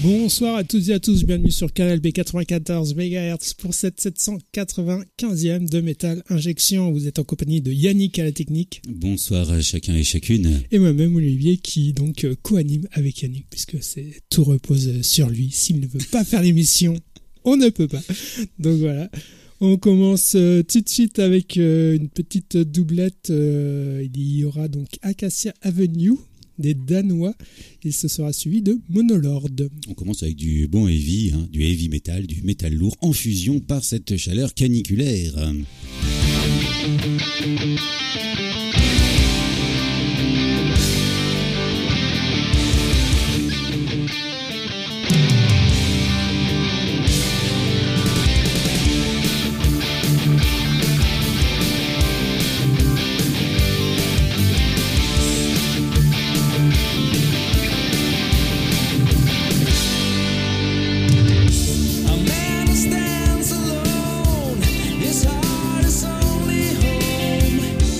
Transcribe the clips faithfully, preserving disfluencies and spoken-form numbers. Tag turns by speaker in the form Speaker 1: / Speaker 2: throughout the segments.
Speaker 1: Bonsoir à toutes et à tous, bienvenue sur Canal B quatre-vingt-quatorze mégahertz pour cette sept cent quatre-vingt-quinzième de Metal Injection. Vous êtes en compagnie de Yannick à la technique.
Speaker 2: Bonsoir à chacun et chacune.
Speaker 1: Et moi-même Olivier qui donc euh, co-anime avec Yannick puisque c'est tout repose sur lui. S'il ne veut pas faire l'émission, on ne peut pas. Donc voilà. On commence euh, tout de suite avec euh, une petite doublette. Euh, il y aura donc Acacia Avenue des Danois et ce sera suivi de Monolord.
Speaker 2: On commence avec du bon heavy, hein, du heavy metal, du métal lourd en fusion par cette chaleur caniculaire.
Speaker 3: Stands alone, his heart is only home.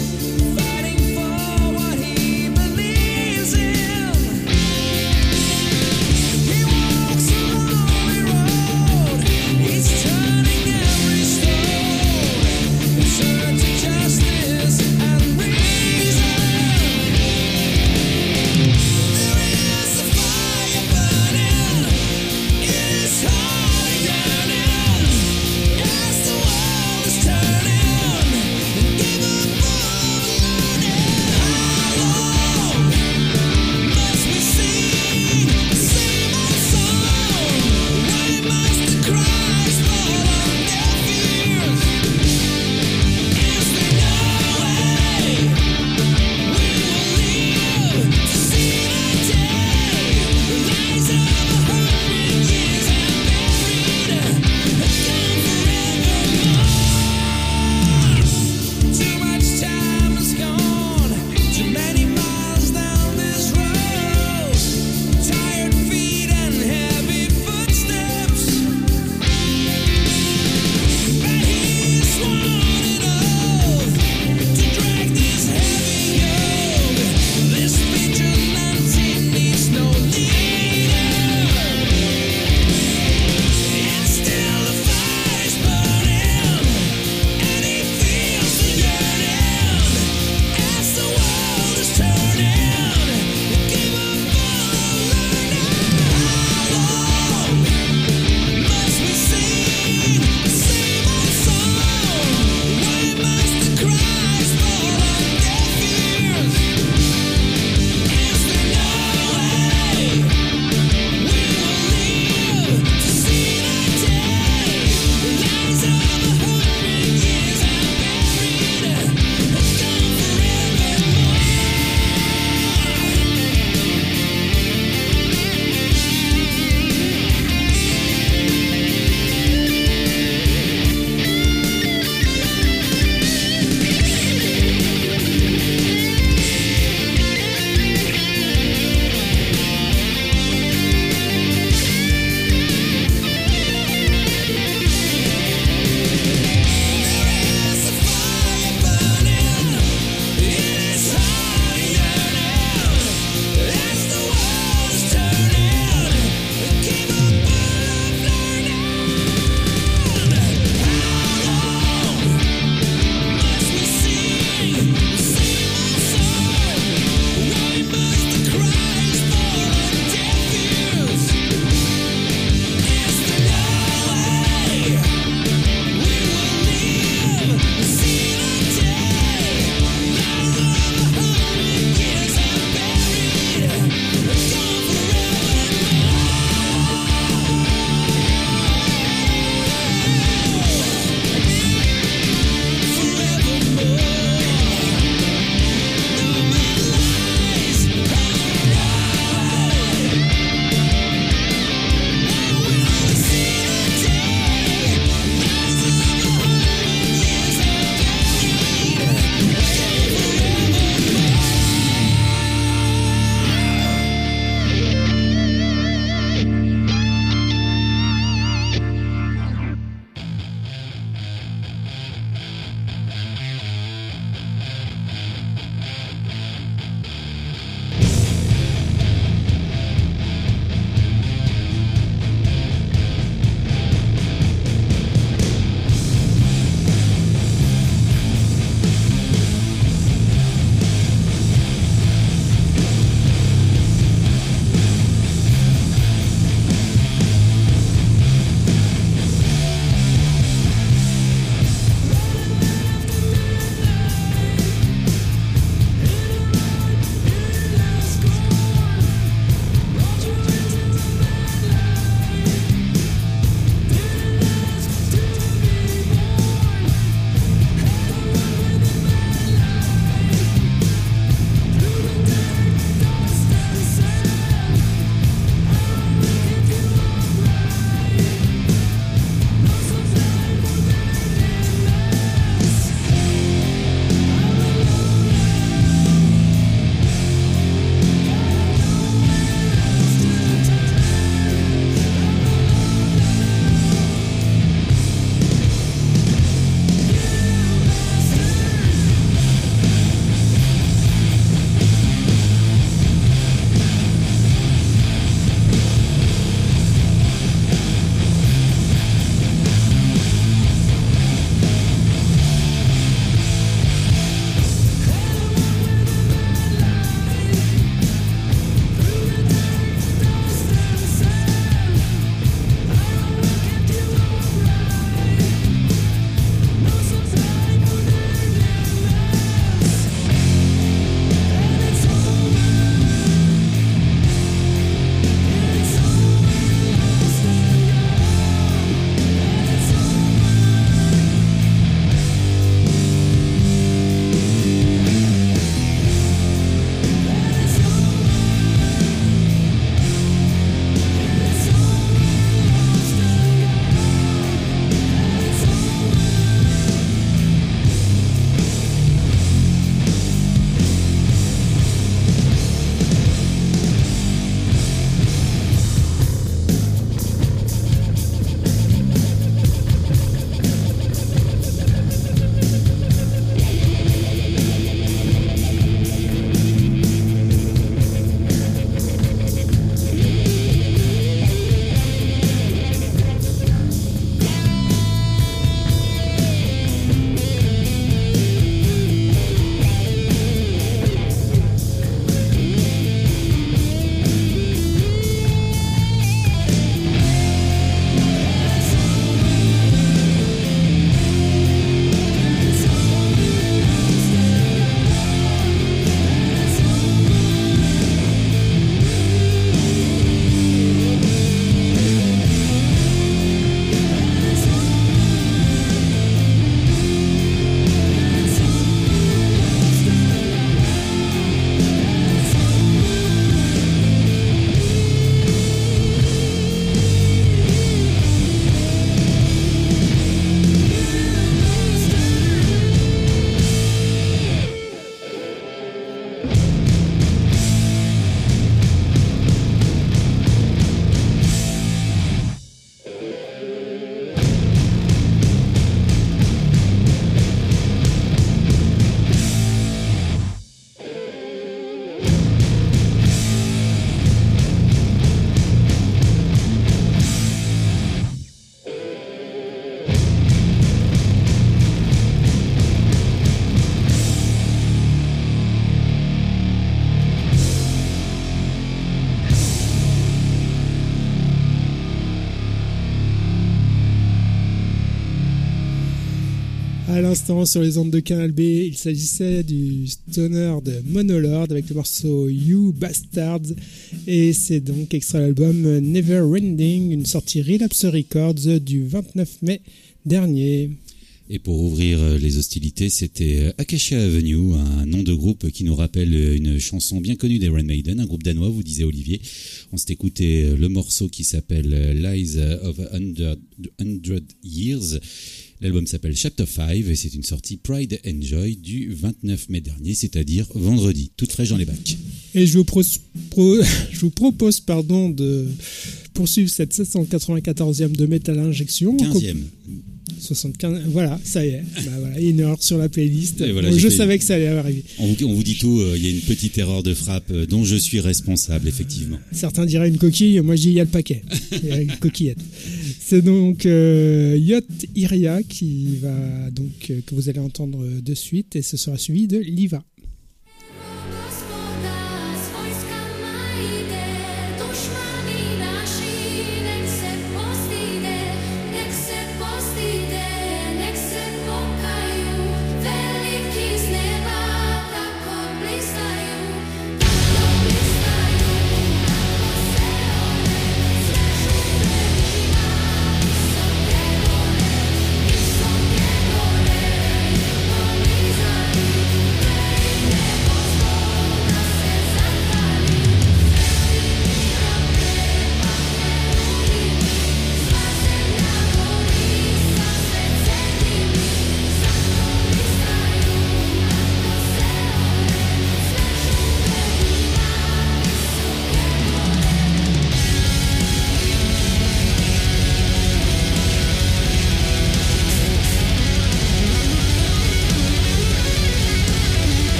Speaker 1: À l'instant, sur les ondes de Canal B, il s'agissait du stoner de Monolord avec le morceau You Bastards. Et c'est donc extrait l'album Never Ending, une sortie Relapse Records du vingt-neuf mai dernier.
Speaker 2: Et pour ouvrir les hostilités, c'était Acacia Avenue, un nom de groupe qui nous rappelle une chanson bien connue d'Iron Maiden, un groupe danois, vous disait Olivier. On s'est écouté le morceau qui s'appelle Lies of a Hundred Years. L'album s'appelle Chapter cinq et c'est une sortie Pride and Joy du vingt-neuf mai dernier, c'est-à-dire vendredi, toute fraîche dans les bacs.
Speaker 1: Et je vous, pro- pro- je vous propose pardon, de poursuivre cette sept cent quatre-vingt-quatorzième de Metal Injection.
Speaker 2: quinzième.
Speaker 1: soixante-quinze, voilà, ça y est. Bah voilà, une heure sur la playlist.
Speaker 2: Voilà,
Speaker 1: bon, je
Speaker 2: fait...
Speaker 1: savais que ça allait arriver.
Speaker 2: On vous, on vous dit tout, il euh, y a une petite erreur de frappe euh, dont je suis responsable, effectivement.
Speaker 1: Certains diraient une coquille, moi je dis il y a le paquet. Il y a une coquillette. C'est donc euh, Yacht Iria qui va donc euh, que vous allez entendre de suite et ce sera suivi de Liva.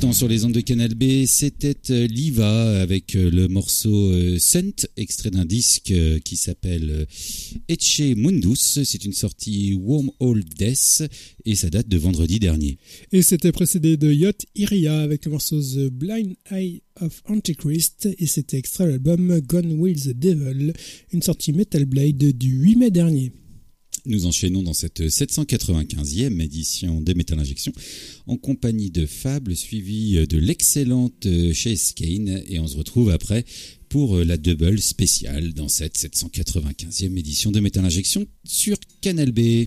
Speaker 2: l'instant sur les ondes de Canal B, c'était euh, Liva avec euh, le morceau euh, Sunt, extrait d'un disque euh, qui s'appelle euh, Ecce Mundus. C'est une sortie Wormhole Death et ça date de vendredi dernier.
Speaker 1: Et c'était précédé de Yacht Iria avec le morceau The Blind Eye of Antichrist et c'était extrait de l'album Gone with the Devil, une sortie Metal Blade du huit mai dernier.
Speaker 2: Nous enchaînons dans cette sept cent quatre-vingt-quinzième édition de Metal Injection en compagnie de Fable, suivi de l'excellente Chase Kane, et on se retrouve après pour la double spéciale dans cette sept cent quatre-vingt-quinzième édition de Metal Injection sur Canal B.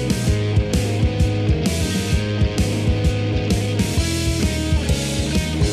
Speaker 3: We'll be right back.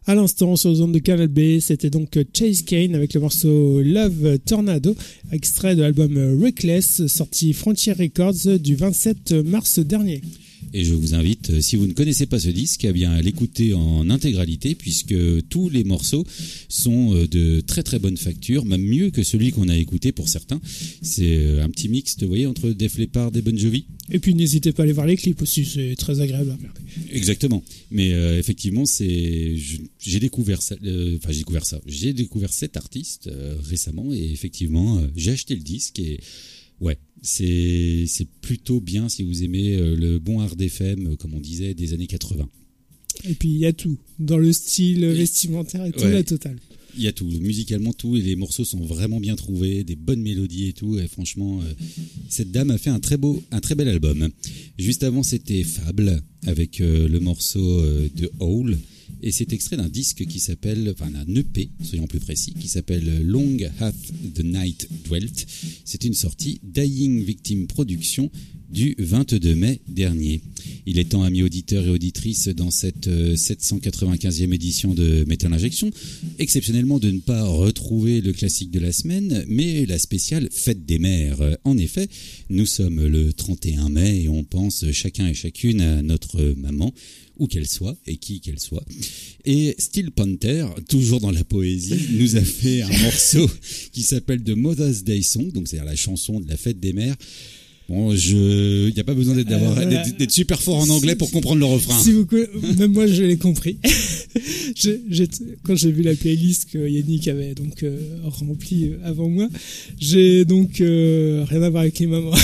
Speaker 1: À l'instant, sur les ondes de Canal B, c'était donc Chase Kane avec le morceau Love Tornado, extrait de l'album Reckless, sorti Frontier Records du vingt-sept mars dernier.
Speaker 2: Et je vous invite, si vous ne connaissez pas ce disque, à bien l'écouter en intégralité, puisque tous les morceaux sont de très très bonne facture, même mieux que celui qu'on a écouté pour certains. C'est un petit mix, vous voyez, entre Def Leppard et Bon Jovi.
Speaker 1: Et puis n'hésitez pas à aller voir les clips aussi, c'est très agréable à regarder.
Speaker 2: Exactement. Mais euh, effectivement, c'est je, j'ai découvert ça. Euh, enfin, j'ai découvert ça. J'ai découvert cet artiste euh, récemment, et effectivement, euh, j'ai acheté le disque et ouais, c'est c'est plutôt bien si vous aimez euh, le bon hard F M, euh, comme on disait, des années quatre-vingts.
Speaker 1: Et puis il y a tout, dans le style et, vestimentaire et tout, ouais, la totale.
Speaker 2: Il y a tout, musicalement tout, et les morceaux sont vraiment bien trouvés, des bonnes mélodies et tout, et franchement, euh, cette dame a fait un très beau, un très bel album. Juste avant, c'était Fable, avec euh, le morceau euh, de Howl, et c'est extrait d'un disque qui s'appelle, enfin d'un E P, soyons plus précis, qui s'appelle Long Hath the Night Dwelt. C'est une sortie Dying Victim Productions du vingt-deux mai dernier. Il est temps, amis auditeurs et auditrices, dans cette euh, sept cent quatre-vingt-quinzième édition de Metal Injection, exceptionnellement de ne pas retrouver le classique de la semaine, mais la spéciale Fête des Mères. En effet, nous sommes le trente et un mai et on pense chacun et chacune à notre maman, où qu'elle soit, et qui qu'elle soit. Et Steel Panther, toujours dans la poésie, nous a fait un morceau qui s'appelle The Mother's Day Song, donc c'est-à-dire la chanson de la Fête des Mères. Bon, je, il n'y a pas besoin d'être, d'avoir, euh, d'être, d'être super fort en anglais pour comprendre le refrain.
Speaker 1: Si vous, même moi, je l'ai compris. je, j'ai, quand j'ai vu la playlist que Yannick avait donc euh, remplie avant moi, j'ai donc euh, rien à voir avec les mamans.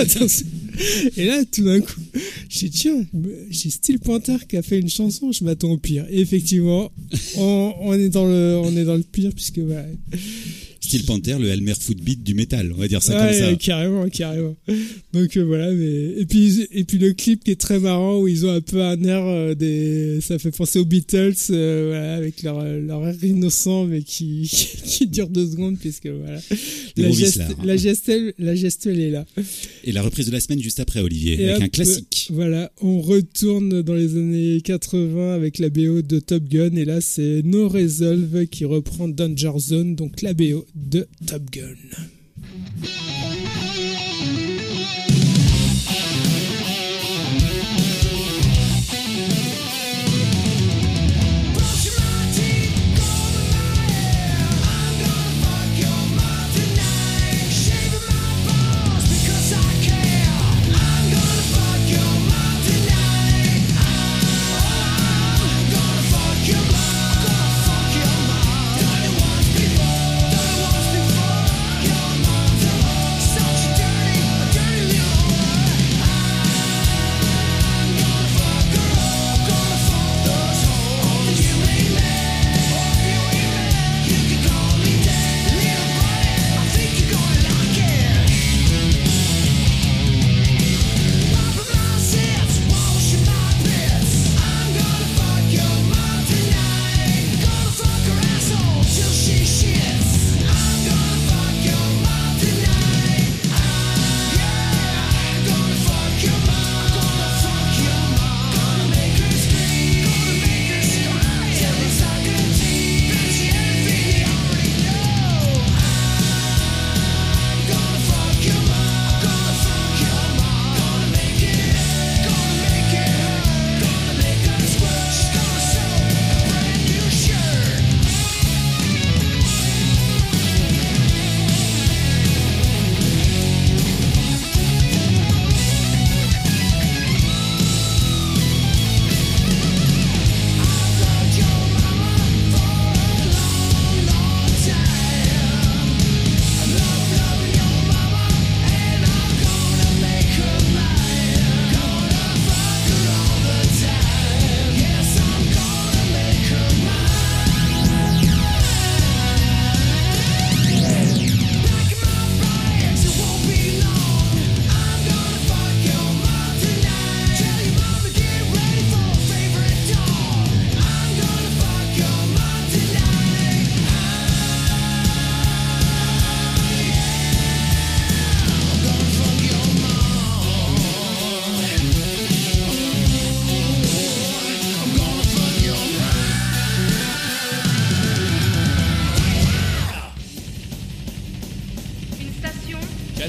Speaker 1: Et là, tout d'un coup, j'ai dit tiens, j'ai Steel Panther qui a fait une chanson, je m'attends au pire. Et effectivement, on, on est dans le, on est dans le pire puisque voilà.
Speaker 2: Steel Panther, le Elmer Footbeat du métal, on va dire ça
Speaker 1: ouais,
Speaker 2: comme ça.
Speaker 1: Carrément, carrément. Donc euh, voilà, mais et puis et puis le clip qui est très marrant où ils ont un peu un air euh, des, ça fait penser aux Beatles, euh, voilà, avec leur leur air innocent mais qui qui dure deux secondes puisque voilà. La, geste, la gestuelle, la gestuelle est là.
Speaker 2: Et la reprise de la semaine juste après, Olivier, et avec hop, un classique.
Speaker 1: Voilà, on retourne dans les années quatre-vingts avec la B O de Top Gun et là c'est No Resolve qui reprend Danger Zone, donc la B O de Top Gun.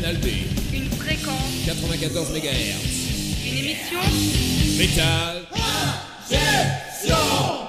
Speaker 3: Canal B.
Speaker 4: Une fréquence.
Speaker 3: quatre-vingt-quatorze mégahertz.
Speaker 4: Une émission.
Speaker 3: Métal. Injection.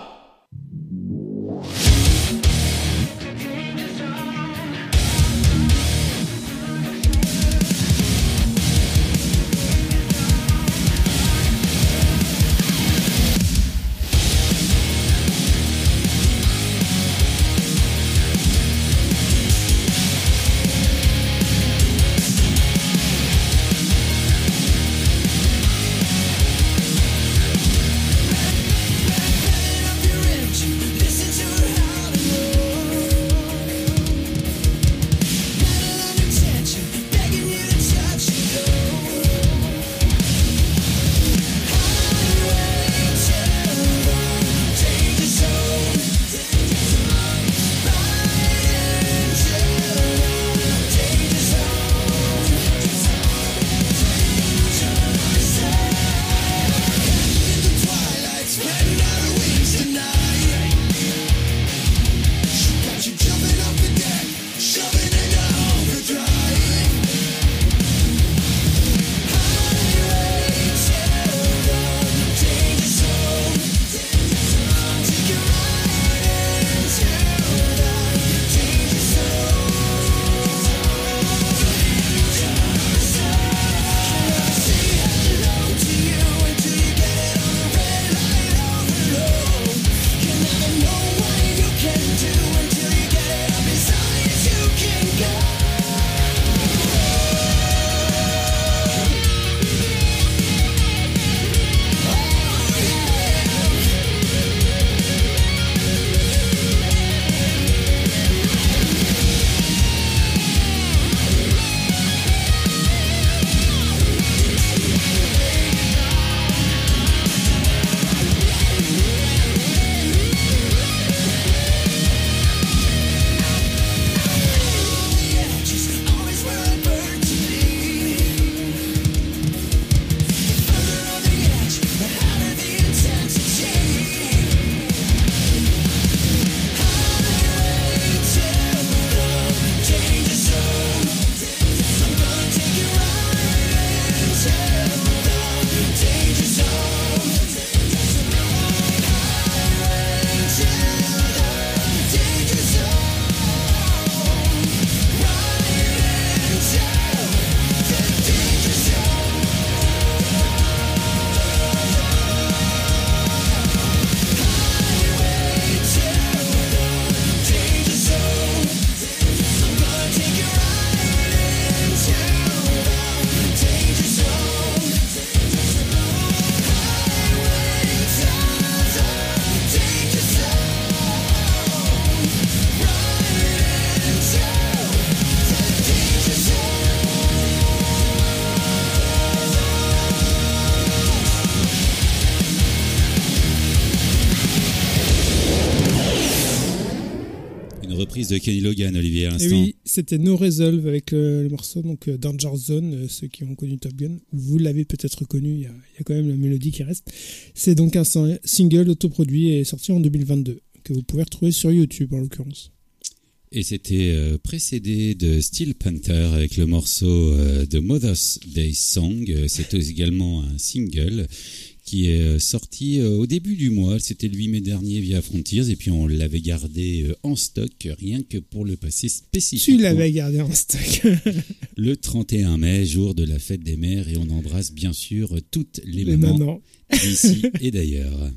Speaker 2: De Kenny Logan, Olivier, à l'instant.
Speaker 1: Et oui, c'était No Resolve avec le, le morceau donc Danger Zone. Euh, ceux qui ont connu Top Gun, vous l'avez peut-être connu. Il y, a, il y a quand même la mélodie qui reste. C'est donc un single autoproduit et sorti en deux mille vingt-deux que vous pouvez retrouver sur YouTube en l'occurrence.
Speaker 2: Et c'était euh, précédé de Steel Panther avec le morceau euh, de Mother's Day Song. C'est également un single qui est sorti au début du mois. C'était le huit mai dernier via Frontiers et puis on l'avait gardé en stock rien que pour le passer spécifiquement.
Speaker 1: Tu l'avais gardé en stock.
Speaker 2: Le trente et un mai, jour de la fête des mères, et on embrasse bien sûr toutes les,
Speaker 1: les
Speaker 2: mamans,
Speaker 1: mamans
Speaker 2: d'ici et d'ailleurs.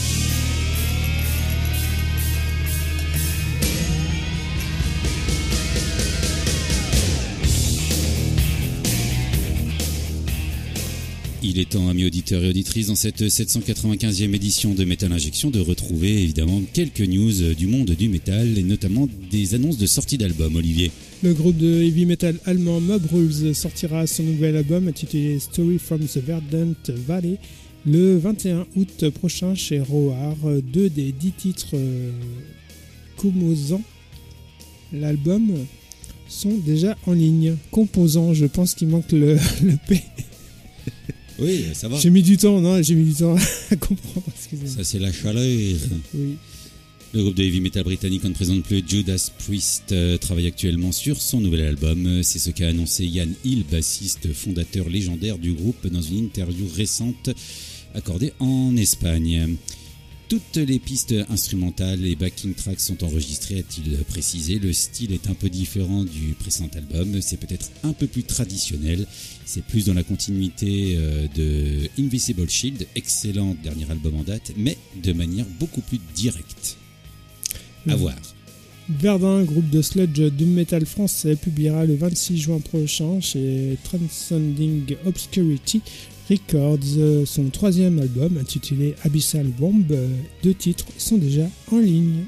Speaker 2: Il est temps, amis auditeurs et auditrices, dans cette sept cent quatre-vingt-quinzième édition de Metal Injection, de retrouver évidemment quelques news du monde du métal et notamment des annonces de sortie d'albums. Olivier.
Speaker 1: Le groupe de heavy metal allemand Mob Rules sortira son nouvel album intitulé Story from the Verdant Valley le vingt et un août prochain chez Roar. Deux des dix titres euh, composant l'album sont déjà en ligne. Composants, je pense qu'il manque le, le P.
Speaker 2: Oui, ça va.
Speaker 1: J'ai mis du temps, non, j'ai mis du temps à comprendre.
Speaker 2: Ça, c'est la chaleur.
Speaker 1: Oui.
Speaker 2: Le groupe de heavy metal britannique, on ne présente plus, Judas Priest, euh, travaille actuellement sur son nouvel album. C'est ce qu'a annoncé Ian Hill, bassiste fondateur légendaire du groupe, dans une interview récente accordée en Espagne. Toutes les pistes instrumentales et backing tracks sont enregistrées, a-t-il précisé. Le style est un peu différent du précédent album, c'est peut-être un peu plus traditionnel. C'est plus dans la continuité de Invisible Shield, excellent dernier album en date, mais de manière beaucoup plus directe. À
Speaker 1: Mmh.
Speaker 2: voir.
Speaker 1: Verdun, groupe de sludge doom metal français, publiera le vingt-six juin prochain chez Transcending Obscurity Records son troisième album intitulé Abyssal Bomb. Deux titres sont déjà en ligne.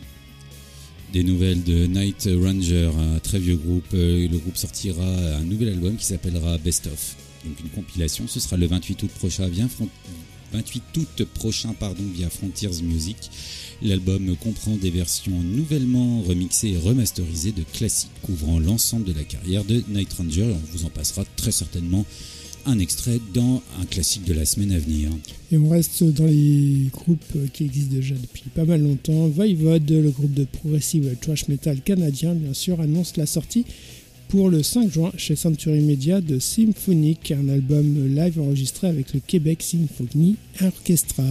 Speaker 2: Des nouvelles de Night Ranger, un très vieux groupe. Le groupe sortira un nouvel album qui s'appellera Best Of. Donc une compilation, ce sera le vingt-huit août prochain via, vingt-huit août prochain pardon, via Frontiers Music. L'album comprend des versions nouvellement remixées et remasterisées de classiques couvrant l'ensemble de la carrière de Night Ranger. Et on vous en passera très certainement un extrait dans un classique de la semaine à venir.
Speaker 1: Et on reste dans les groupes qui existent déjà depuis pas mal longtemps. Voivod, le groupe de progressive thrash metal canadien, bien sûr, annonce la sortie pour le cinq juin chez Century Media de Symphonic, un album live enregistré avec le Québec Symphony Orchestra.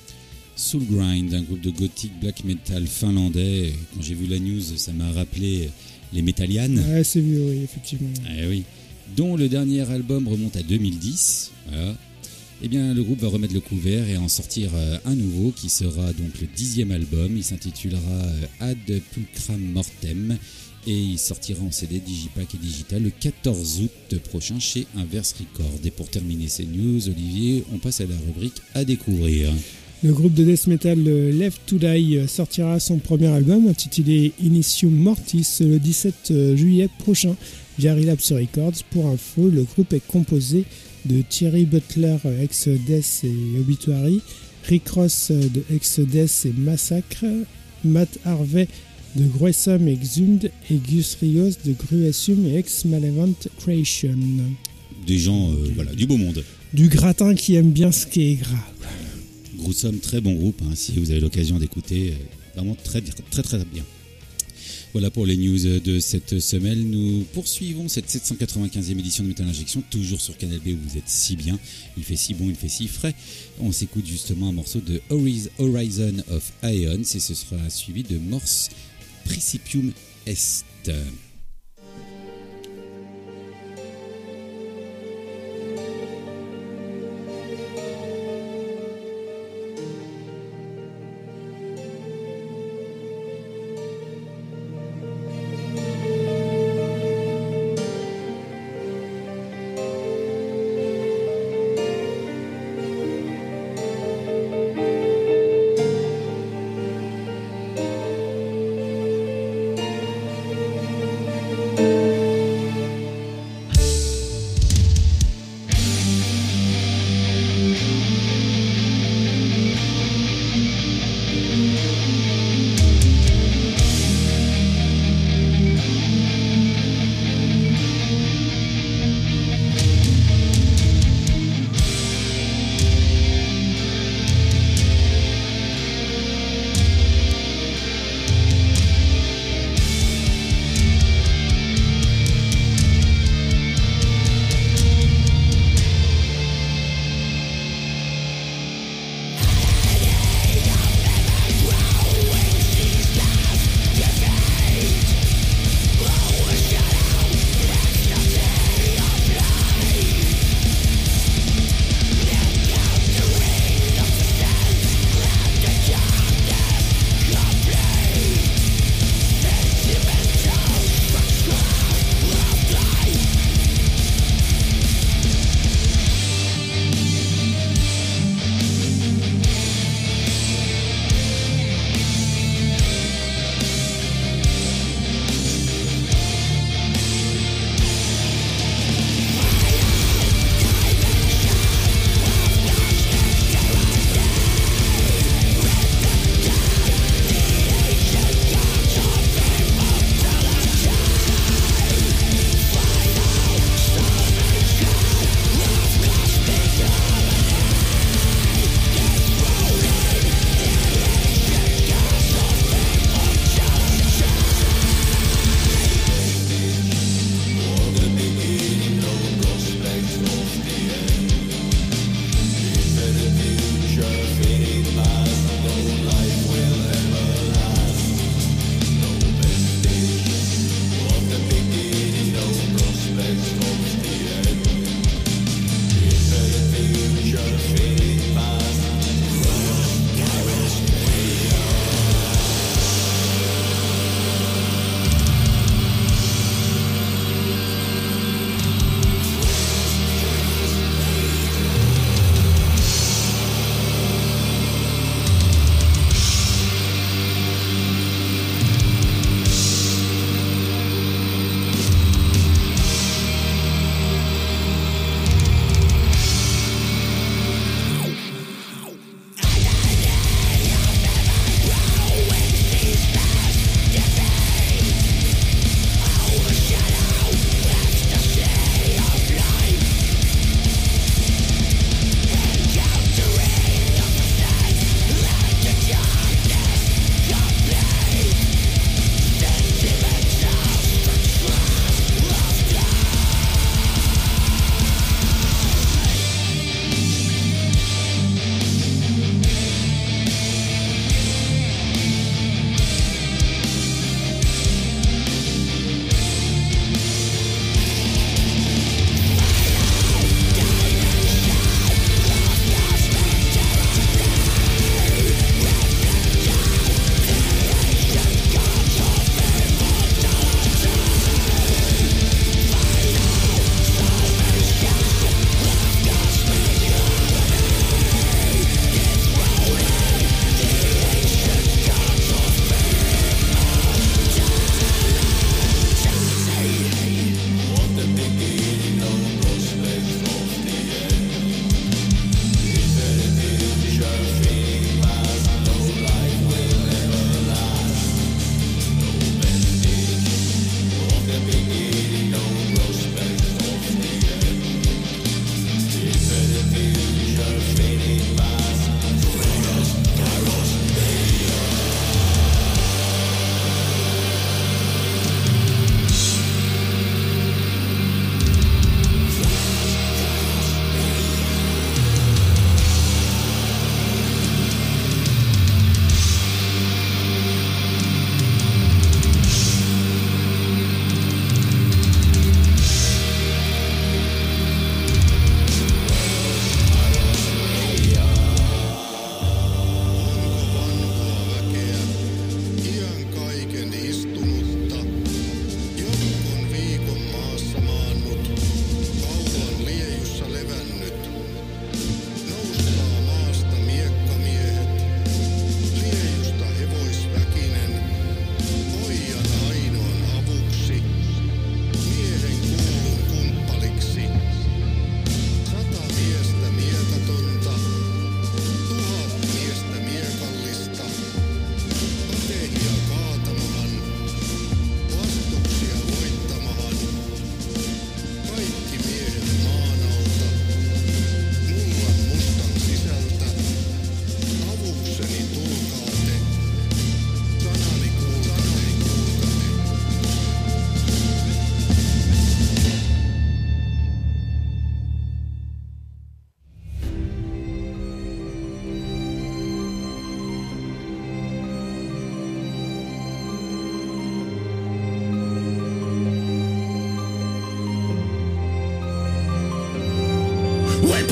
Speaker 2: Soul Grind, un groupe de gothic black metal finlandais. Quand j'ai vu la news, ça m'a rappelé les Metallian.
Speaker 1: Ouais, c'est vieux, oui, effectivement.
Speaker 2: Eh oui. Dont le dernier album remonte à deux mille dix. Voilà. Eh bien, le groupe va remettre le couvert et en sortir un nouveau qui sera donc le dixième album. Il s'intitulera Ad Pulchram Mortem et il sortira en C D, Digipack et digital le quatorze août prochain chez Inverse Records. Et pour terminer ces news, Olivier, on passe à la rubrique à découvrir.
Speaker 1: Le groupe de death metal Left to Die sortira son premier album intitulé Initium Mortis le dix-sept juillet prochain via Relapse Records. Pour info, le groupe est composé de Thierry Butler, ex-Death et Obituary, Rick Ross de ex-Death et Massacre, Matt Harvey de Gruesome et Exhumed et Gus Rios de Gruesome et ex-Malevolent Creation.
Speaker 2: Des gens, euh, du, voilà, du beau monde.
Speaker 1: Du gratin qui aime bien ce qui est gras.
Speaker 2: Gruesome, très bon groupe, hein, si vous avez l'occasion d'écouter, vraiment très très très bien. Voilà pour les news de cette semaine. Nous poursuivons cette sept cent quatre-vingt-quinzième édition de Metal Injection, toujours sur Canal B où vous êtes si bien. Il fait si bon, il fait si frais. On s'écoute justement un morceau de Horizon of Aeons et ce sera suivi de Mors Principium Est.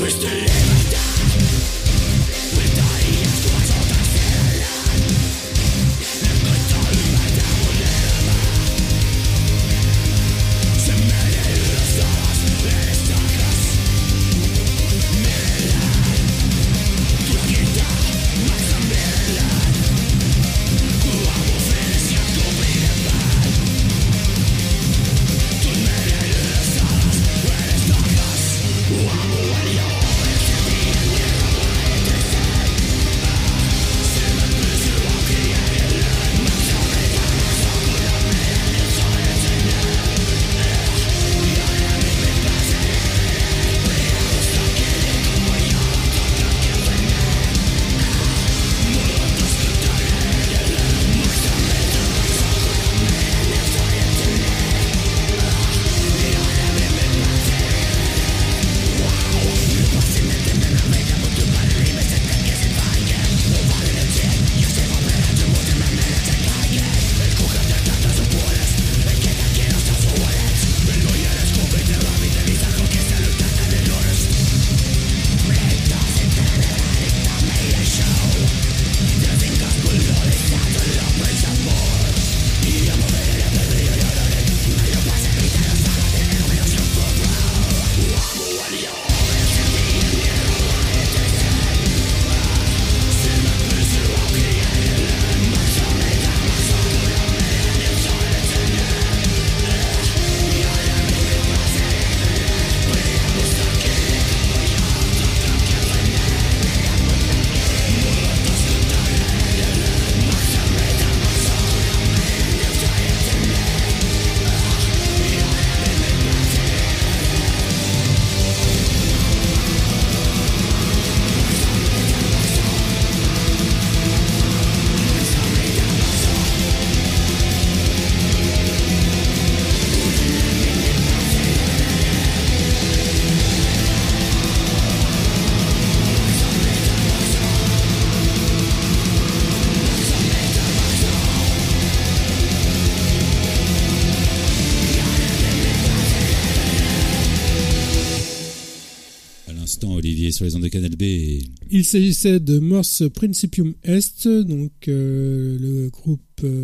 Speaker 2: Olivier sur les ondes de Canal B. Et...
Speaker 1: Il s'agissait de Mors Principium Est, donc euh, le groupe, euh,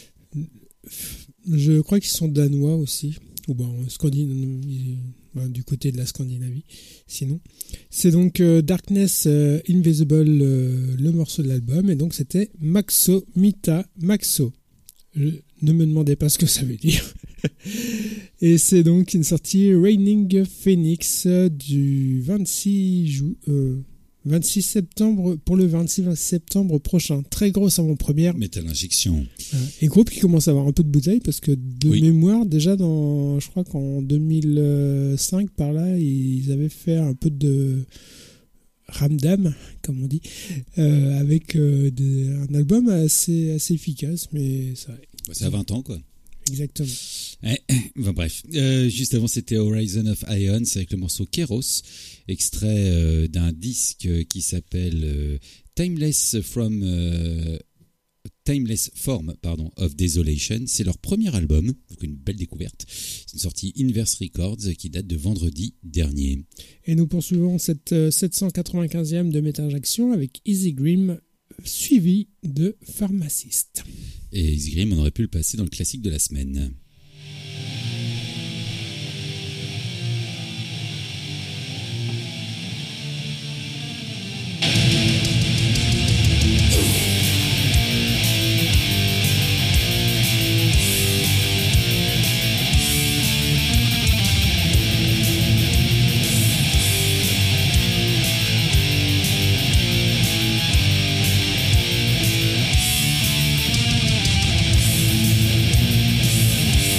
Speaker 1: je crois qu'ils sont danois aussi, ou ben Scandinavie, ben, du côté de la Scandinavie. Sinon, c'est donc euh, Darkness euh, Invisible, euh, le morceau de l'album, et donc c'était Maxo Mita Maxo. Je, ne me demandez pas ce que ça veut dire. Et c'est donc une sortie Raining Phoenix du vingt-six, jou- euh, vingt-six septembre, pour le vingt-six septembre prochain. Très grosse avant-première.
Speaker 2: Metal Injection.
Speaker 1: Et groupe qui commence à avoir un peu de bouteille parce que de
Speaker 2: oui.
Speaker 1: mémoire, déjà dans, je crois qu'en deux mille cinq, par là, ils avaient fait un peu de ramdam, comme on dit, euh, avec euh, des, un album assez, assez efficace, mais ça...
Speaker 2: Bah, c'est à vingt ans, quoi.
Speaker 1: Exactement.
Speaker 2: Eh, enfin, bref, euh, juste avant c'était Horizon of Ions avec le morceau Keros, extrait euh, d'un disque qui s'appelle euh, Timeless from euh, Timeless Form pardon of Desolation. C'est leur premier album, donc une belle découverte. C'est une sortie Inverse Records qui date de vendredi dernier.
Speaker 1: Et nous poursuivons cette euh, sept cent quatre-vingt-quinzième de Metal Injection avec Easy Grim, suivi de Pharmacist.
Speaker 2: Et Easy Grim, on aurait pu le passer dans le classique de la semaine.
Speaker 4: We'll be right back.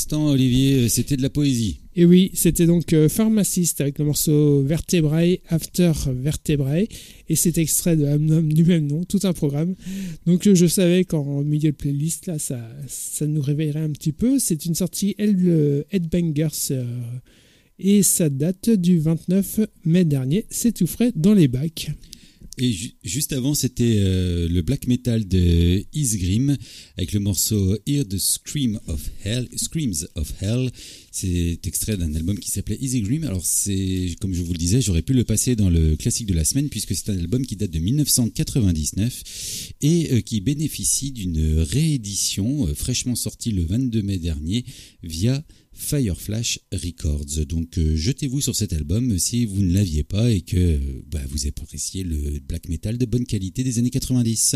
Speaker 2: l'instant, Olivier, c'était de la poésie.
Speaker 1: Et oui, c'était donc euh, Pharmacist avec le morceau Vertebrae, After Vertebrae, et cet extrait de Amnom du même nom, tout un programme. Donc euh, je savais qu'en milieu de playlist, là, ça, ça nous réveillerait un petit peu. C'est une sortie Head- Headbangers, euh, et ça date du vingt-neuf mai dernier. C'est tout frais dans les bacs.
Speaker 2: Et ju- juste avant, c'était euh, le black metal de Isgrim avec le morceau Hear the Scream of Hell, Screams of Hell. C'est extrait d'un album qui s'appelait Isgrim. Alors c'est, comme je vous le disais, j'aurais pu le passer dans le classique de la semaine puisque c'est un album qui date de dix-neuf cent quatre-vingt-dix-neuf et euh, qui bénéficie d'une réédition euh, fraîchement sortie le vingt-deux mai dernier via Fireflash Records. Donc euh, jetez-vous sur cet album si vous ne l'aviez pas et que euh, bah, vous appréciez le black metal de bonne qualité des années quatre-vingt-dix.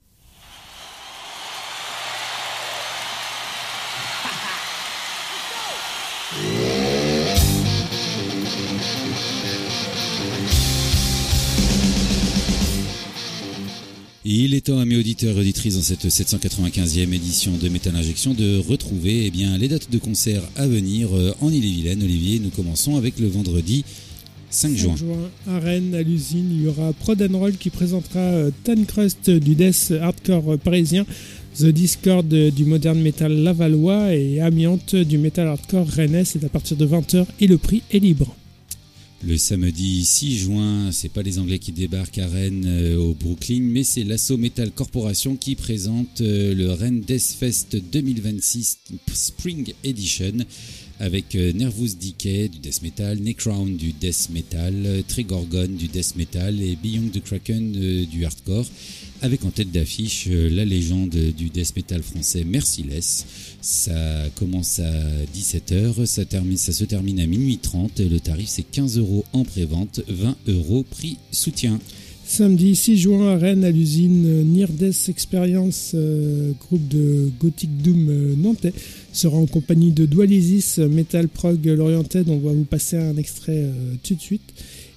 Speaker 2: Et il est temps, amis auditeurs et auditrices, dans cette sept cent quatre-vingt-quinzième édition de Metal Injection, de retrouver eh bien, les dates de concerts à venir en Ille-et-Vilaine. Olivier, nous commençons avec le vendredi cinq juin.
Speaker 1: cinq juin, à Rennes, à l'usine, il y aura Prod and Roll qui présentera euh, Tan Crust du death hardcore euh, parisien, The Discord euh, du modern metal lavallois et Amiante du metal hardcore rennais. C'est à partir de vingt heures et le prix est libre.
Speaker 2: Le samedi six juin, c'est pas les Anglais qui débarquent à Rennes euh, au Brooklyn, mais c'est l'Assaut Metal Corporation qui présente euh, le Rennes Death Fest deux mille vingt-six Spring Edition avec euh, Nervous Decay du death metal, Necrown du death metal, euh, Trigorgon du death metal et Beyond the Kraken euh, du hardcore, avec en tête d'affiche euh, la légende du death metal français Merciless. Ça commence à dix-sept heures, ça, termine, ça se termine à minuit trente. Le tarif c'est quinze euros en pré-vente, vingt euros prix soutien.
Speaker 1: Samedi six juin à Rennes, à l'usine Near Death Experience, euh, groupe de Gothic Doom euh, nantais, sera en compagnie de Dualisis, Metal Prog Loriented. On va vous passer un extrait euh, tout de suite.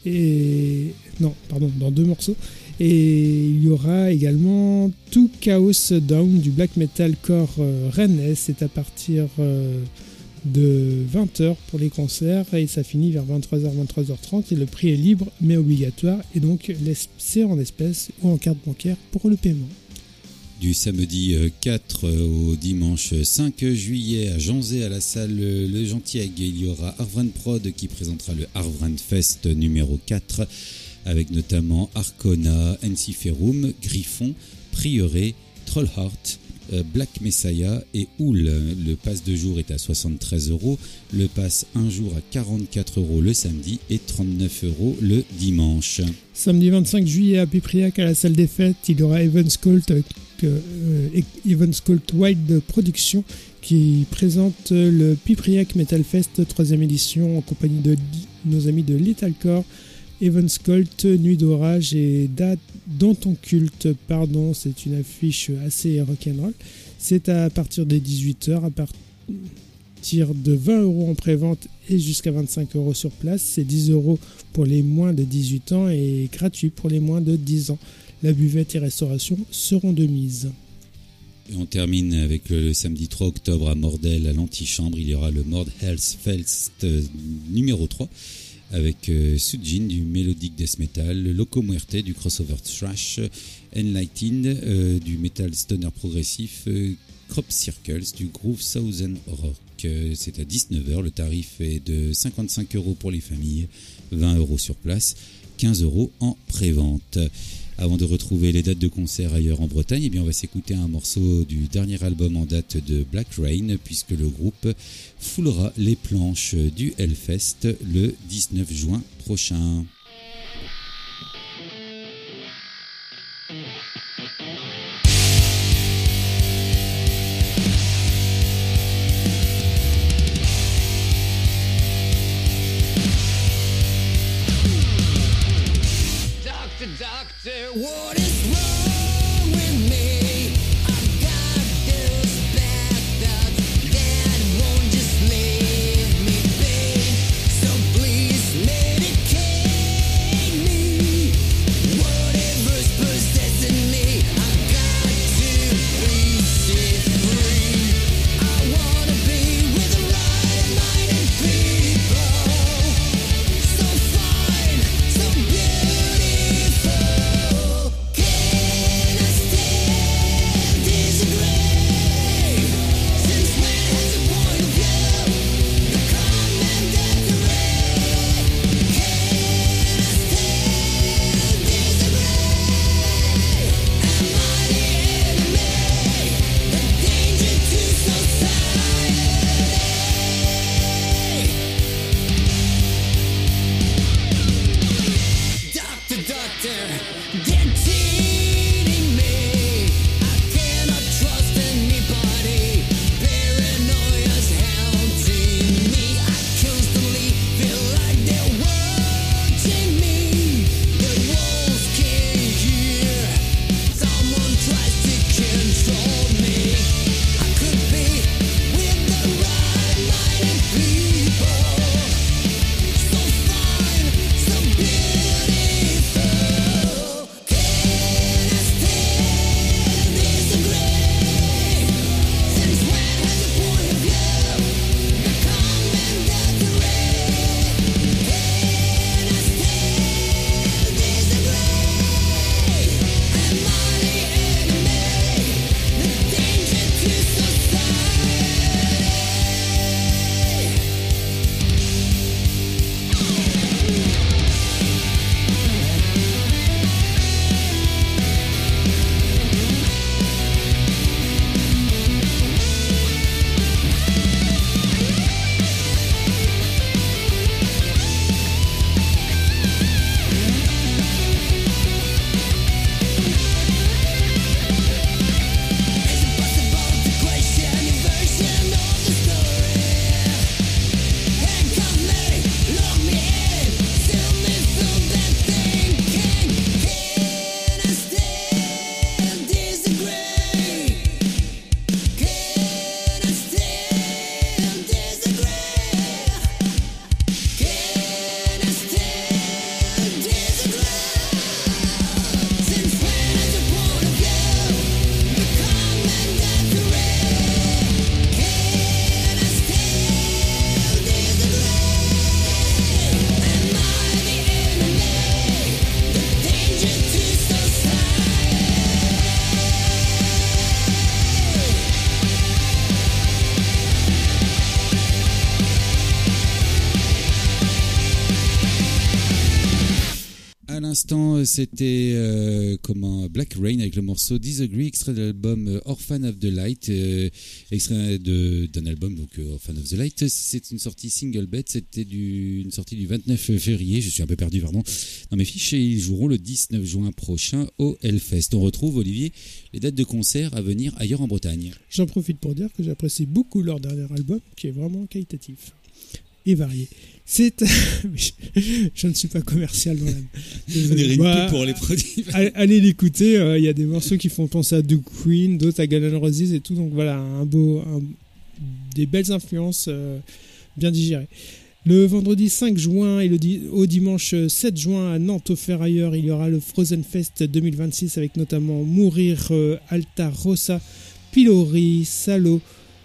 Speaker 1: Et non, pardon, dans deux morceaux. Et il y aura également Two Chaos Down du black metal core euh, rennais. C'est à partir euh, de vingt heures pour les concerts et ça finit vers vingt-trois heures, vingt-trois heures trente et le prix est libre mais obligatoire et donc c'est en espèces ou en carte bancaire pour le paiement.
Speaker 2: Du samedi quatre au dimanche cinq juillet à Janzé à la salle Le Gentilhagge, il y aura Arvran Prod qui présentera le Arvran Fest numéro quatre avec notamment Arcona, Ensiferum, Griffon, Prieuré, Trollheart, Black Messiah et Houl. Le pass de jour est à soixante-treize euros, le pass un jour à quarante-quatre euros le samedi et trente-neuf euros le dimanche.
Speaker 1: Samedi vingt-cinq juillet à Pipriac à la salle des fêtes, il y aura Evans Colt avec euh, Evans Colt Wild Productions qui présente le Pipriac Metal Fest troisième édition en compagnie de nos amis de Lethal-Core, Evans Colt, Nuit d'orage et Date dans ton culte, pardon, c'est une affiche assez rock'n'roll. C'est à partir des dix-huit heures, à partir de vingt euros en pré-vente et jusqu'à vingt-cinq euros sur place. C'est dix euros pour les moins de dix-huit ans et gratuit pour les moins de dix ans. La buvette et restauration seront de mise.
Speaker 2: Et on termine avec le, le samedi trois octobre à Mordel, à l'Antichambre. Il y aura le Mord Health Fest euh, numéro trois. Avec euh, Sujin du Melodic Death Metal, Loco Muerte du Crossover Thrash, Enlightened euh, du Metal Stoner Progressif, euh, Crop Circles du Groove Southern Rock. Euh, c'est à dix-neuf heures, le tarif est de cinquante-cinq euros pour les familles, vingt euros sur place, quinze euros en pré-vente. Avant de retrouver les dates de concert ailleurs en Bretagne, eh bien on va s'écouter un morceau du dernier album en date de Black Rain, puisque le groupe foulera les planches du Hellfest le dix-neuf juin prochain.
Speaker 4: What is wrong with me? I've got those bad thoughts that won't just leave me be. So please medicate me. Whatever's possessing me, I've got to be set free. I wanna be with the
Speaker 2: l'instant, c'était euh, comment Black Rain avec le morceau Disagree, extrait de l'album euh, Orphan of the Light, euh, extrait de, d'un album donc euh, Orphan of the Light. C'est une sortie single bed, c'était du, une sortie du vingt-neuf février. Je suis un peu perdu, pardon, dans mes fiches. Et ils joueront le dix-neuf juin prochain au Hellfest. On retrouve, Olivier, les dates de concert à venir ailleurs en Bretagne.
Speaker 1: J'en profite pour dire que j'apprécie beaucoup leur dernier album, qui est vraiment qualitatif et varié. C'est... je ne suis pas commercial dans l'âme.
Speaker 2: On dirait une
Speaker 1: Bah,
Speaker 2: pub pour les produits.
Speaker 1: allez l'écouter, il euh, y a des morceaux qui font penser à The Queen, d'autres à Guns N' Roses et tout, donc voilà, un beau, un- des belles influences euh, bien digérées. Le vendredi cinq juin et le di- au dimanche sept juin à Nantes au Ferrailleur, il y aura le Frozen Fest deux mille vingt-six avec notamment Mourir, euh, Alta Rossa, Pilori, Salo,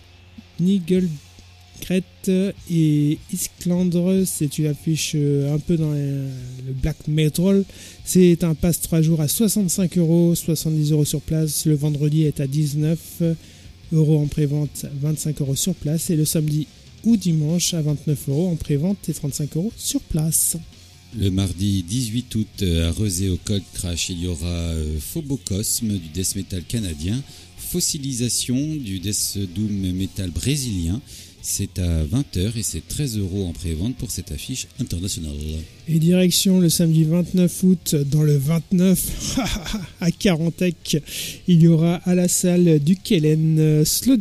Speaker 1: Nigel, Crête et Isklandre. C'est une affiche euh, un peu dans euh, le black metal. C'est un pass trois jours à soixante-cinq euros, soixante-dix euros sur place. Le vendredi est à dix-neuf euros en prévente, vingt-cinq euros sur place. Et le samedi ou dimanche à vingt-neuf euros en prévente et trente-cinq euros sur place.
Speaker 2: Le mardi dix-huit août euh, à Rezé au Cold Crash, il y aura euh, Phobocosme du death metal canadien, Fossilisation du death doom metal brésilien. C'est à vingt heures et c'est treize euros en prévente pour cette affiche internationale.
Speaker 1: Et direction le samedi vingt-neuf août dans le vingt-neuf à Carantec, il y aura à la salle du Kellen, Slugger,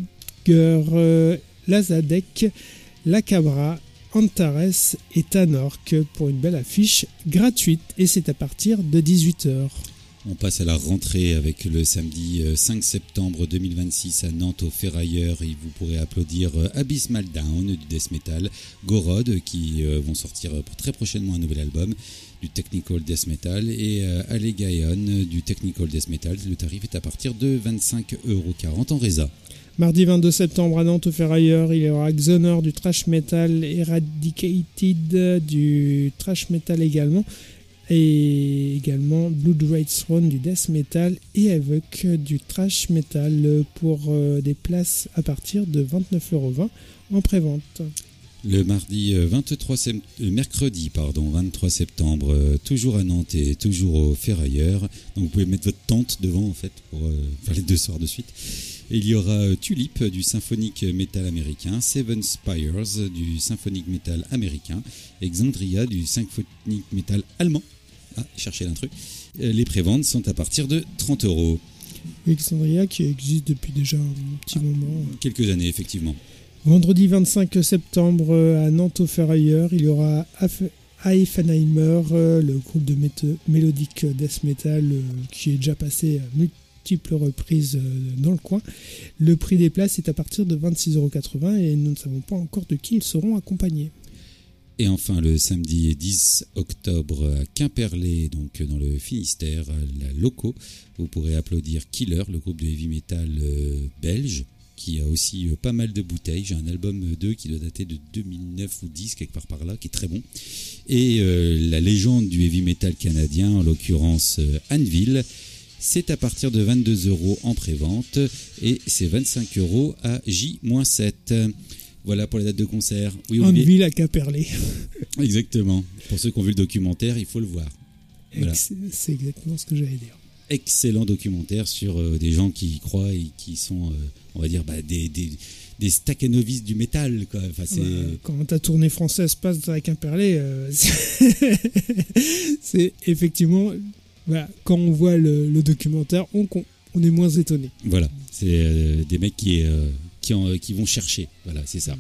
Speaker 1: euh, Lazadek, La Cabra, Antares et Tanork pour une belle affiche gratuite et c'est à partir de dix-huit heures.
Speaker 2: On passe à la rentrée avec le samedi euh, cinq septembre deux mille vingt-six à Nantes au Ferrailleur et vous pourrez applaudir euh, Abysmal Down du death metal, Gorod qui euh, vont sortir euh, très prochainement un nouvel album du technical death metal et euh, Allegaeon du technical death metal. Le tarif est à partir de vingt-cinq euros quarante en résa.
Speaker 1: Mardi vingt-deux septembre à Nantes au Ferrailleur, il y aura Xonor du thrash metal, Eradicated du thrash metal également, et également Blood Rage Throne du death metal et Havoc du thrash metal pour euh, des places à partir de vingt-neuf euros vingt en prévente.
Speaker 2: Le mardi euh, vingt-trois sept- euh, mercredi pardon vingt-trois septembre, euh, toujours à Nantes et toujours au Ferrailleur. Donc vous pouvez mettre votre tente devant en fait pour euh, faire les deux soirs de suite. Et il y aura euh, Tulip du symphonique metal américain, Seven Spires du symphonique metal américain, et Xandria du symphonique metal allemand. Ah, cherchez l'intrus. Euh, Les préventes sont à partir de trente euros.
Speaker 1: Alexandria qui existe depuis déjà un petit moment.
Speaker 2: Quelques années effectivement.
Speaker 1: Vendredi vingt-cinq septembre euh, à Nantes au Ferrailleur, il y aura Af- Eifenheimer, euh, le groupe de méto- mélodique death metal euh, qui est déjà passé à multiples reprises euh, dans le coin. Le prix des places est à partir de vingt-six euros quatre-vingts et nous ne savons pas encore de qui ils seront accompagnés.
Speaker 2: Et enfin, le samedi dix octobre à Quimperlé, donc dans le Finistère, à la Loco, vous pourrez applaudir Killer, le groupe de heavy metal euh, belge, qui a aussi euh, pas mal de bouteilles. J'ai un album d'eux qui doit dater de deux mille neuf ou dix, quelque part par là, qui est très bon. Et euh, la légende du heavy metal canadien, en l'occurrence euh, Anvil, c'est à partir de vingt-deux euros en prévente et c'est vingt-cinq euros à J sept. Voilà pour les dates de concert. Oui,
Speaker 1: En
Speaker 2: Olivier.
Speaker 1: ville à Quimperlé.
Speaker 2: Exactement. Pour ceux qui ont vu le documentaire, il faut le voir. Voilà.
Speaker 1: Ex- C'est exactement ce que j'allais dire.
Speaker 2: Excellent documentaire sur euh, des gens qui y croient et qui sont, euh, on va dire, bah, des, des, des staccanovistes du métal. Quoi. Enfin, c'est...
Speaker 1: Ouais, quand ta tournée française passe à Quimperlé, euh, c'est c'est effectivement... Voilà, quand on voit le, le documentaire, on, on est moins étonné.
Speaker 2: Voilà, c'est euh, des mecs qui, euh, qui, en, qui vont chercher. Voilà, c'est ça.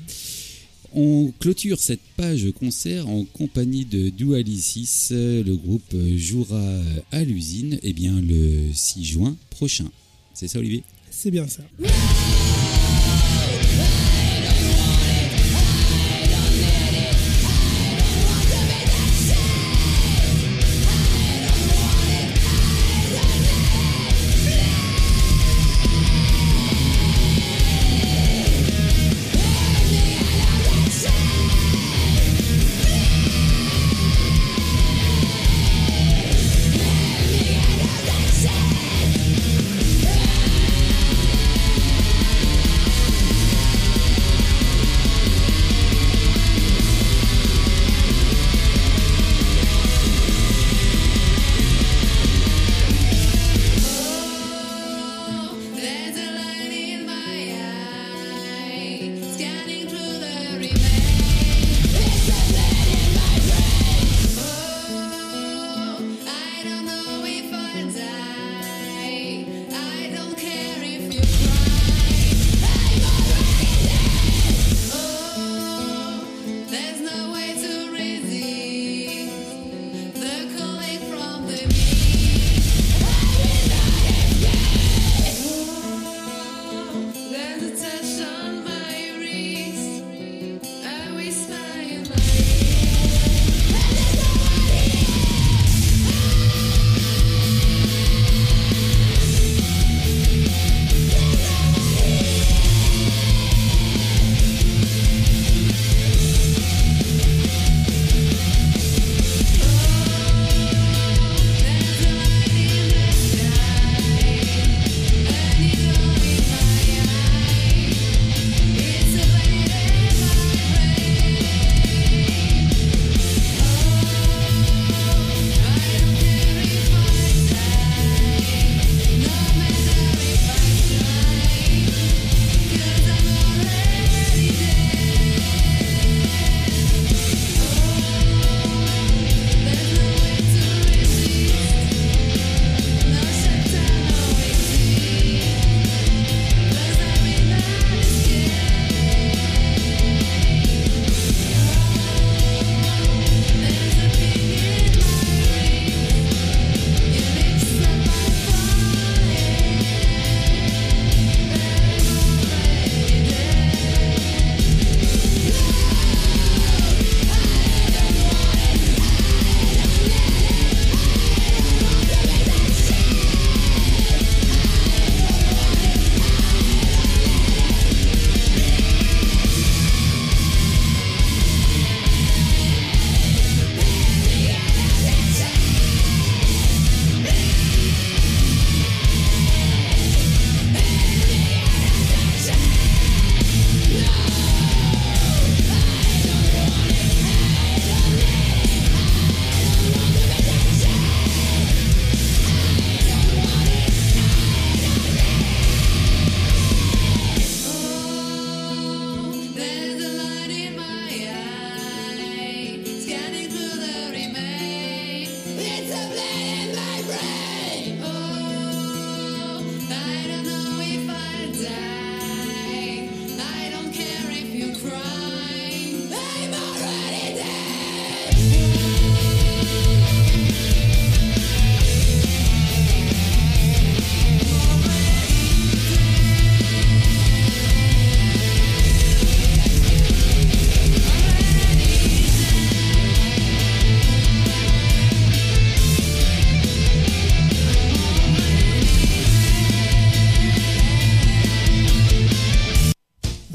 Speaker 2: On clôture cette page concert en compagnie de Dualisis. Le groupe jouera à l'usine eh bien, le six juin prochain. C'est ça, Olivier ?
Speaker 1: C'est bien ça.
Speaker 4: Let me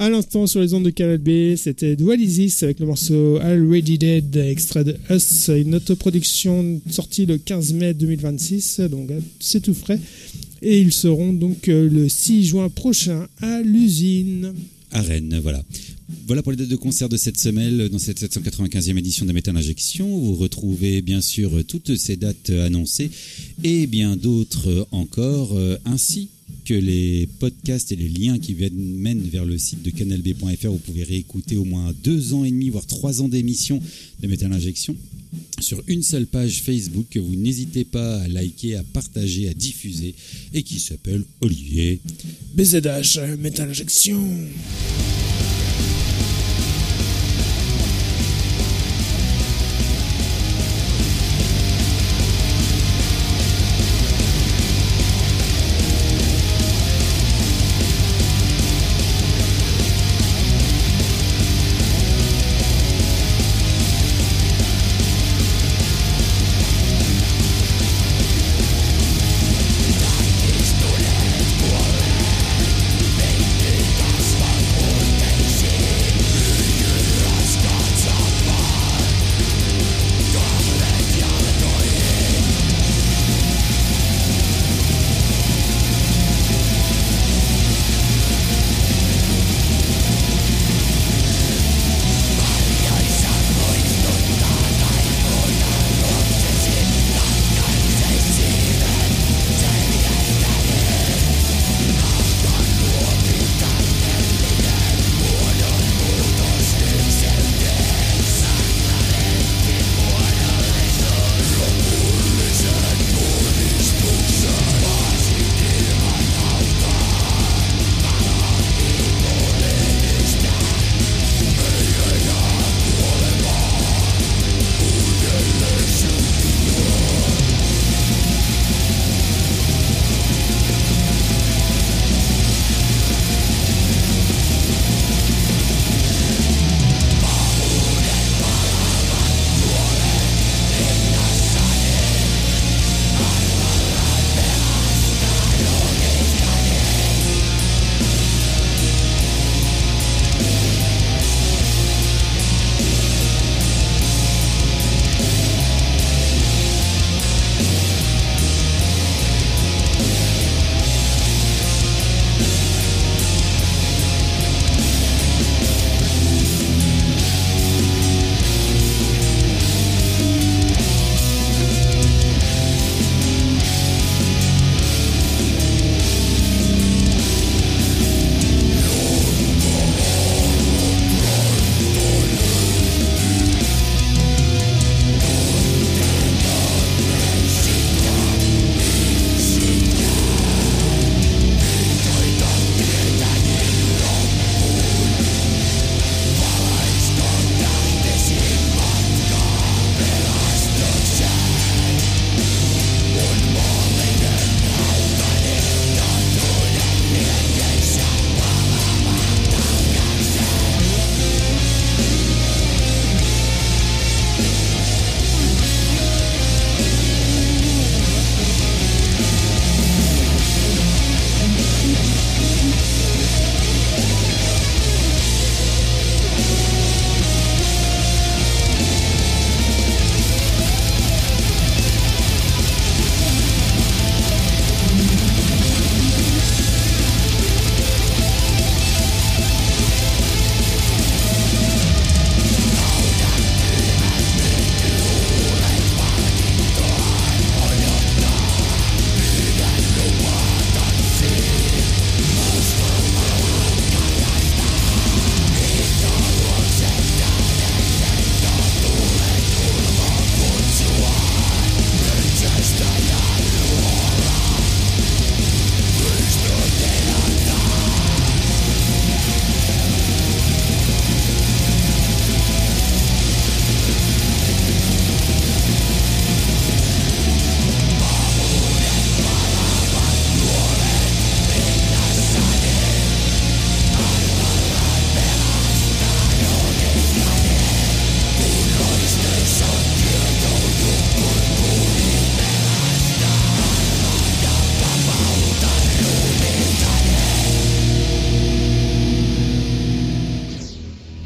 Speaker 1: à l'instant sur les ondes de Canal B, c'était Dwalisis avec le morceau Already Dead, extrait de Us, une autoproduction sortie le quinze mai deux mille vingt-six, donc c'est tout frais. Et ils seront donc le six juin prochain à l'usine.
Speaker 2: À Rennes, voilà. Voilà pour les dates de concert de cette semaine dans cette sept cent quatre-vingt-quinzième édition de Metal Injection. Vous retrouvez bien sûr toutes ces dates annoncées et bien d'autres encore, ainsi que les podcasts et les liens qui mènent vers le site de canal b point f r. Vous pouvez réécouter au moins deux ans et demi, voire trois ans d'émission de Metal Injection sur une seule page Facebook que vous n'hésitez pas à liker, à partager, à diffuser et qui s'appelle Olivier
Speaker 1: B Z H, Metal Injection.
Speaker 4: Stolen, stolen, baby, das war wohl.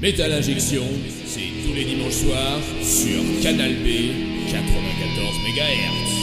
Speaker 3: Metal Injection, c'est tous les dimanches soirs sur Canal B quatre-vingt-quatorze mégahertz.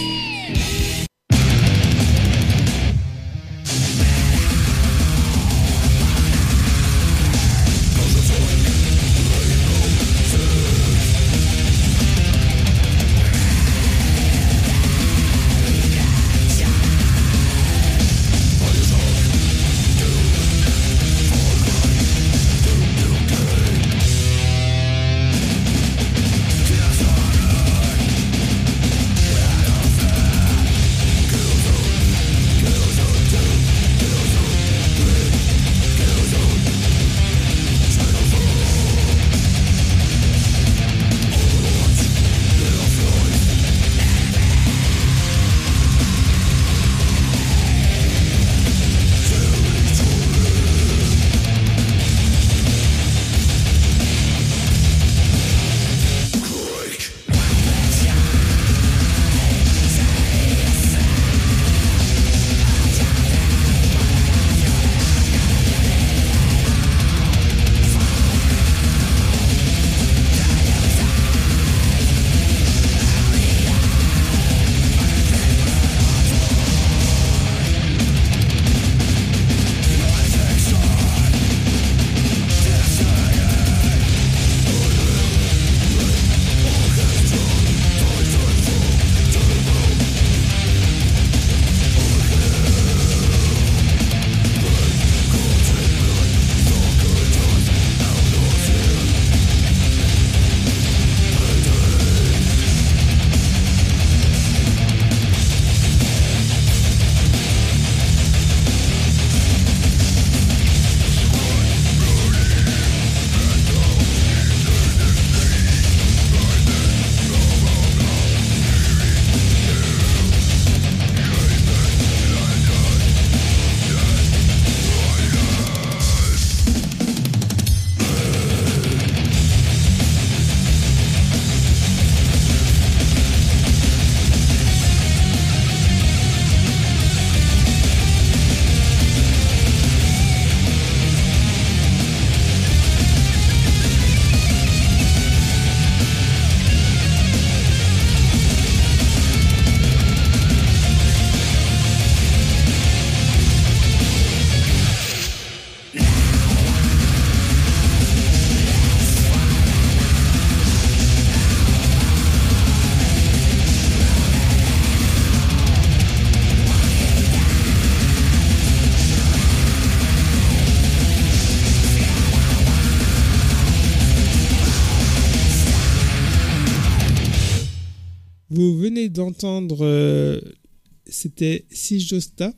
Speaker 1: Vous venez d'entendre, euh, c'était Sijosta.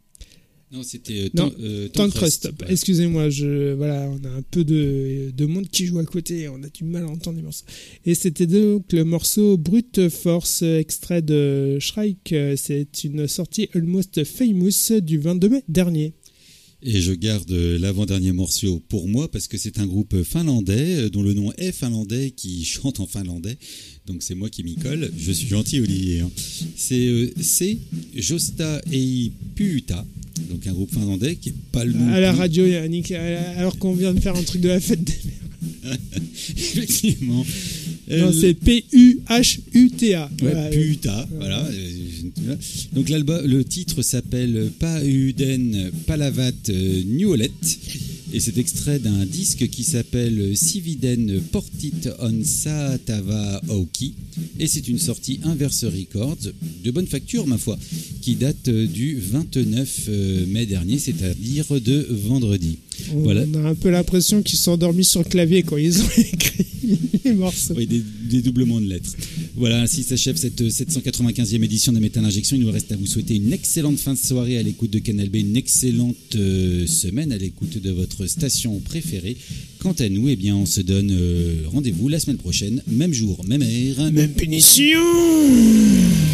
Speaker 2: Non, c'était euh,
Speaker 1: Non,
Speaker 2: Tan- euh,
Speaker 1: Tankrust.
Speaker 2: Tankrust, ouais.
Speaker 1: Excusez-moi, je, voilà, on a un peu de, de monde qui joue à côté, on a du mal à entendre les morceaux. Et c'était donc le morceau Brute Force, extrait de Shrike. C'est une sortie Almost Famous du vingt-deux mai dernier.
Speaker 2: Et je garde l'avant-dernier morceau pour moi parce que c'est un groupe finlandais dont le nom est finlandais qui chante en finlandais. Donc c'est moi qui m'y colle. Je suis gentil, Olivier. Hein. C'est euh, c'est Josta Ei Pyhta. Donc un groupe finlandais qui est pas le nom.
Speaker 1: À la
Speaker 2: plus-
Speaker 1: radio, Yannick, alors qu'on vient de faire un truc de la fête des mères.
Speaker 2: Effectivement.
Speaker 1: Non,
Speaker 2: Euh,
Speaker 1: c'est P U H U T A.
Speaker 2: Ouais,
Speaker 1: Voilà.
Speaker 2: Pyhta, voilà. euh, Donc l'album, le titre s'appelle Pahuden Palavat euh, Nuolet et c'est extrait d'un disque qui s'appelle Sividen Portit on Saatava Auki et c'est une sortie Inverse Records de bonne facture ma foi qui date euh, du vingt-neuf euh, mai dernier, c'est-à-dire de vendredi.
Speaker 1: On
Speaker 2: Voilà.
Speaker 1: a un peu l'impression qu'ils sont endormis sur le clavier quand ils ont écrit les morceaux.
Speaker 2: Oui, des, des doublements de lettres. Voilà, ainsi s'achève cette sept cent quatre-vingt-quinzième édition de Metal Injection. Il nous reste à vous souhaiter une excellente fin de soirée à l'écoute de Canal B, une excellente euh, semaine à l'écoute de votre station préférée. Quant à nous, eh bien, on se donne euh, rendez-vous la semaine prochaine, même jour, même heure.
Speaker 1: Même punition.